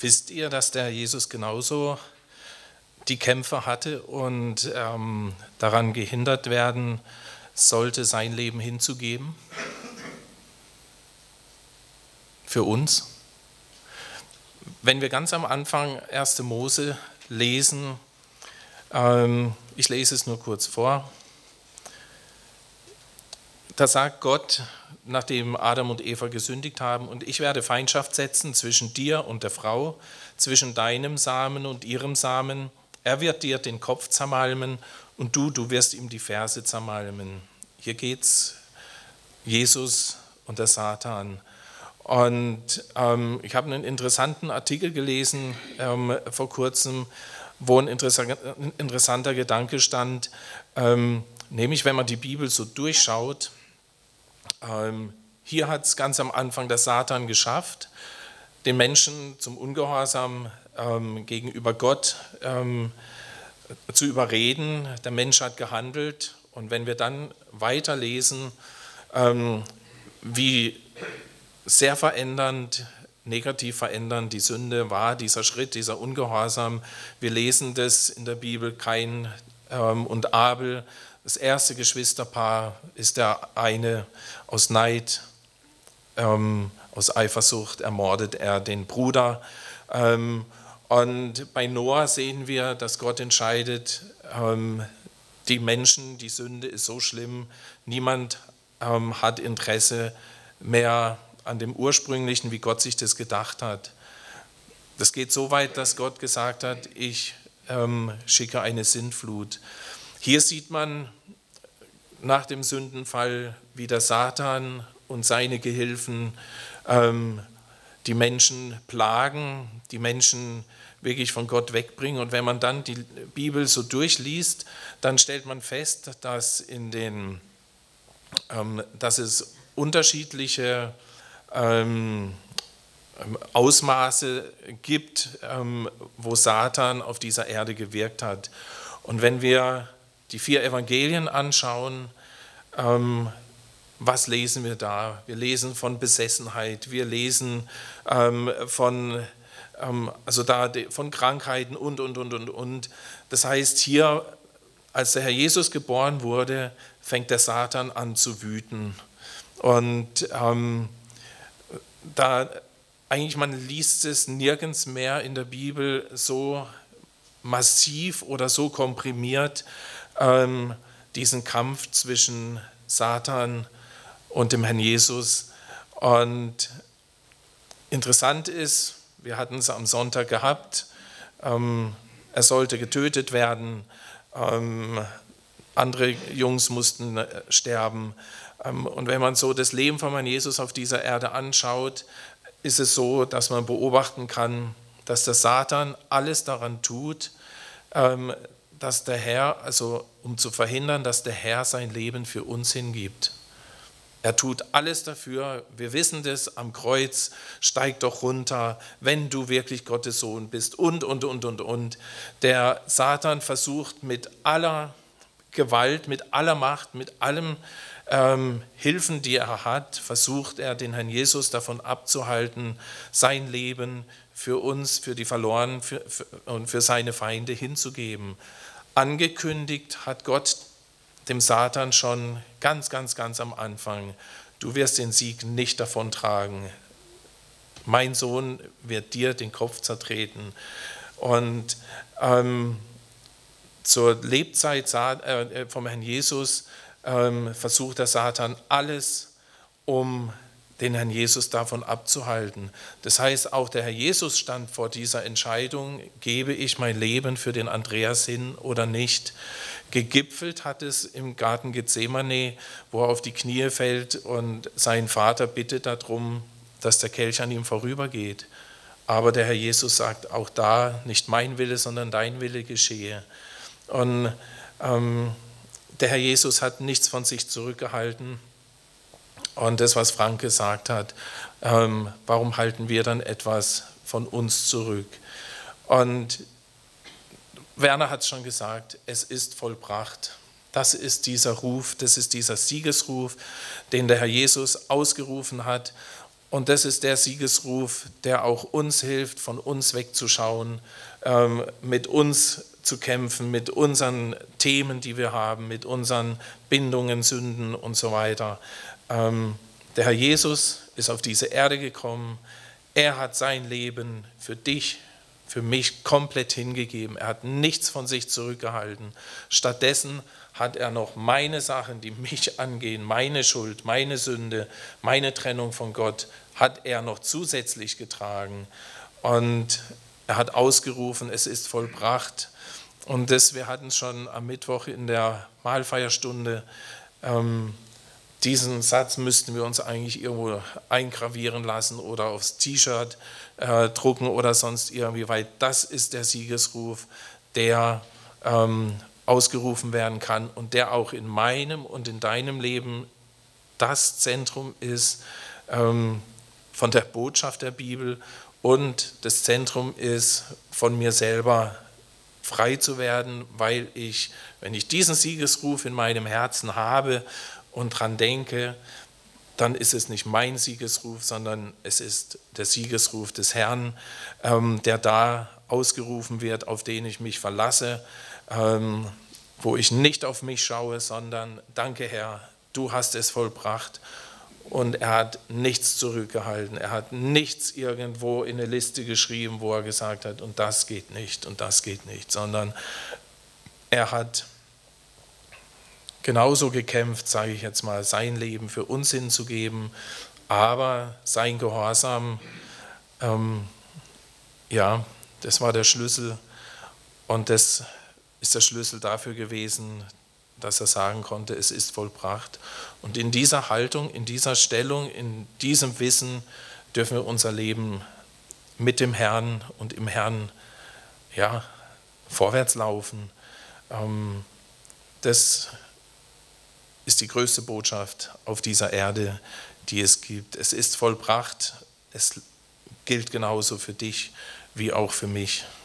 Wisst ihr, dass der Jesus genauso die Kämpfe hatte und daran gehindert werden sollte, sein Leben hinzugeben? Für uns? Wenn wir ganz am Anfang 1. Mose lesen, ich lese es nur kurz vor, da sagt Gott, nachdem Adam und Eva gesündigt haben: Und ich werde Feindschaft setzen zwischen dir und der Frau, zwischen deinem Samen und ihrem Samen. Er wird dir den Kopf zermalmen und du wirst ihm die Ferse zermalmen. Hier geht's Jesus und der Satan. Und ich habe einen interessanten Artikel gelesen vor kurzem, wo ein interessanter Gedanke stand, nämlich wenn man die Bibel so durchschaut. Hier hat es ganz am Anfang der Satan geschafft, den Menschen zum Ungehorsam gegenüber Gott zu überreden. Der Mensch hat gehandelt. Und wenn wir dann weiterlesen, wie sehr verändernd, negativ verändernd die Sünde war, dieser Schritt, dieser Ungehorsam. Wir lesen das in der Bibel, Kain und Abel. Das erste Geschwisterpaar ist der eine aus Neid, aus Eifersucht ermordet er den Bruder. Und bei Noah sehen wir, dass Gott entscheidet, die Menschen, die Sünde ist so schlimm, niemand hat Interesse mehr an dem Ursprünglichen, wie Gott sich das gedacht hat. Das geht so weit, dass Gott gesagt hat, ich schicke eine Sintflut. Hier sieht man nach dem Sündenfall, wie der Satan und seine Gehilfen die Menschen plagen, die Menschen wirklich von Gott wegbringen. Und wenn man dann die Bibel so durchliest, dann stellt man fest, dass es unterschiedliche Ausmaße gibt, wo Satan auf dieser Erde gewirkt hat. Und wenn wir die 4 Evangelien anschauen, was lesen wir da? Wir lesen von Besessenheit, wir lesen von Krankheiten und. Das heißt, hier, als der Herr Jesus geboren wurde, fängt der Satan an zu wüten. Und man liest es nirgends mehr in der Bibel so massiv oder so komprimiert, diesen Kampf zwischen Satan und dem Herrn Jesus. Und interessant ist, wir hatten es am Sonntag gehabt, er sollte getötet werden, andere Jungs mussten sterben. Und wenn man so das Leben von Herrn Jesus auf dieser Erde anschaut, ist es so, dass man beobachten kann, dass der Satan alles daran tut, dass der Herr, also um zu verhindern, dass der Herr sein Leben für uns hingibt. Er tut alles dafür, wir wissen das, am Kreuz, steig doch runter, wenn du wirklich Gottes Sohn bist und. Der Satan versucht mit aller Gewalt, mit aller Macht, mit allem Hilfen, die er hat, versucht er, den Herrn Jesus davon abzuhalten, sein Leben für uns, für die Verlorenen und für seine Feinde hinzugeben. Angekündigt hat Gott dem Satan schon ganz am Anfang: Du wirst den Sieg nicht davontragen. Mein Sohn wird dir den Kopf zertreten. Und zur Lebzeit vom Herrn Jesus versucht der Satan alles, um den Herrn Jesus davon abzuhalten. Das heißt, auch der Herr Jesus stand vor dieser Entscheidung: Gebe ich mein Leben für den Andreas hin oder nicht? Gegipfelt hat es im Garten Gethsemane, wo er auf die Knie fällt und seinen Vater bittet darum, dass der Kelch an ihm vorübergeht. Aber der Herr Jesus sagt auch da: Nicht mein Wille, sondern dein Wille geschehe. Und der Herr Jesus hat nichts von sich zurückgehalten. Und das, was Frank gesagt hat, warum halten wir dann etwas von uns zurück? Und Werner hat es schon gesagt, es ist vollbracht. Das ist dieser Ruf, das ist dieser Siegesruf, den der Herr Jesus ausgerufen hat. Und das ist der Siegesruf, der auch uns hilft, von uns wegzuschauen, mit uns zu kämpfen, mit unseren Themen, die wir haben, mit unseren Bindungen, Sünden und so weiter. Der Herr Jesus ist auf diese Erde gekommen. Er hat sein Leben für dich, für mich komplett hingegeben. Er hat nichts von sich zurückgehalten. Stattdessen hat er noch meine Sachen, die mich angehen, meine Schuld, meine Sünde, meine Trennung von Gott, hat er noch zusätzlich getragen. Und er hat ausgerufen, es ist vollbracht. Und wir hatten es schon am Mittwoch in der Mahlfeierstunde, diesen Satz müssten wir uns eigentlich irgendwo eingravieren lassen oder aufs T-Shirt drucken oder sonst irgendwie, weil das ist der Siegesruf, der ausgerufen werden kann und der auch in meinem und in deinem Leben das Zentrum ist von der Botschaft der Bibel und das Zentrum ist von mir selber frei zu werden, weil ich, wenn ich diesen Siegesruf in meinem Herzen habe und dran denke, dann ist es nicht mein Siegesruf, sondern es ist der Siegesruf des Herrn, der da ausgerufen wird, auf den ich mich verlasse, wo ich nicht auf mich schaue, sondern danke Herr, du hast es vollbracht. Und er hat nichts zurückgehalten, er hat nichts irgendwo in eine Liste geschrieben, wo er gesagt hat, und das geht nicht, sondern er hat genauso gekämpft, sage ich jetzt mal, sein Leben für uns hinzugeben, aber sein Gehorsam, das war der Schlüssel und das ist der Schlüssel dafür gewesen, dass er sagen konnte, es ist vollbracht. Und in dieser Haltung, in dieser Stellung, in diesem Wissen dürfen wir unser Leben mit dem Herrn und im Herrn vorwärts laufen. Das ist die größte Botschaft auf dieser Erde, die es gibt. Es ist vollbracht. Es gilt genauso für dich wie auch für mich.